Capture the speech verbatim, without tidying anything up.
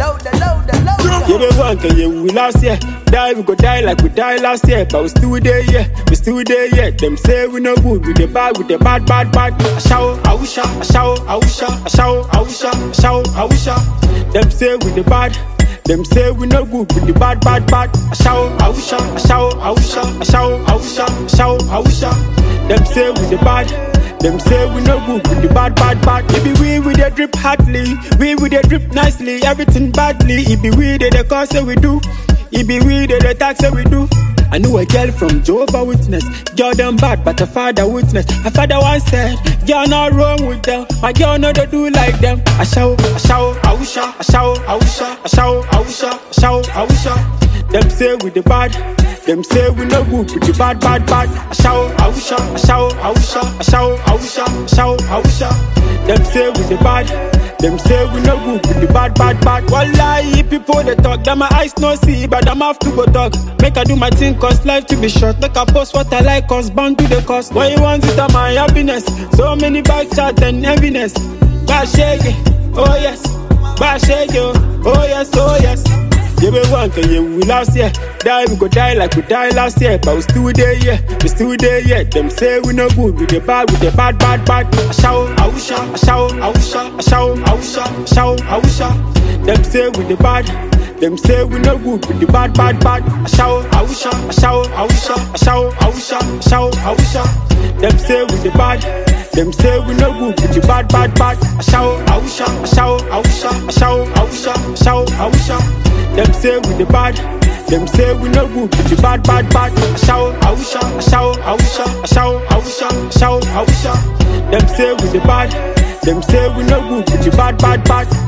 louder, louder, louder. You be one, can you we last year? Die, we go die like we died last year. But we still there, yeah, we still there, yeah. Them say we no good, we the bad, we the bad, bad, bad. I shout, I wish, I shout, I wish, I shout, I wish, I shout, I wish. Them say we the bad. Them say we no good with the bad, bad, bad. I shout, I wish, I shout, I wish, I shout, I wish, I shout, I wish. Them say we the bad. Them say we no good with the bad, bad, bad. It be we with the drip hotly, we with the drip nicely, everything badly. It be we that the cause that we do. It be we that the tax that we do. I knew a girl from Jehovah Witness. Girl them bad, but her father witness. Her father once said, girl not wrong with them. My girl know they do like them. I shout, I shout, I wish, I shout, I wish, I shout, I wish, I shout, I wish. Them say we the bad. Them say we no good with the bad, bad, bad. I shout, I wish, I shout, I wish, I shout, I wish, I shout, I wish. Them say we the bad. Them say we no good with the bad, bad, bad. Wallahi, people they talk, that my eyes no see, but I'm have to go talk. Make I do my thing, cause life to be short. Make I post what I like, cause bound to the cost. What you want is my happiness. So many back chat and heaviness. Bad shake it, oh yes. Bad shake it, oh yes, oh yes. You be one, can you we last year? Die, we go die like we died last year. But we still there, yeah, we still there, yeah. Them say we no good, we the bad, we the bad, bad, bad. I shout, I wish, I shout, I wish, I shout, I wish, I shout, I wish. Them say we the bad. Them say we no good, we the bad, bad, bad. I shout, I wish, I shout, I wish, I shout, I wish, I shout, I wish. Them say we the bad. Them say we no good, we the bad, bad, bad. I shout, I wish, I shout, I wish, I shout, I wish, I shout, I wish. Them say we the bad. Them say we no good with the bad, bad, bad. I shout, I wish, I shout, I wish, I shout, I wish, I shout, I wish. Them say we the bad. Them say we no good with the bad, bad, bad.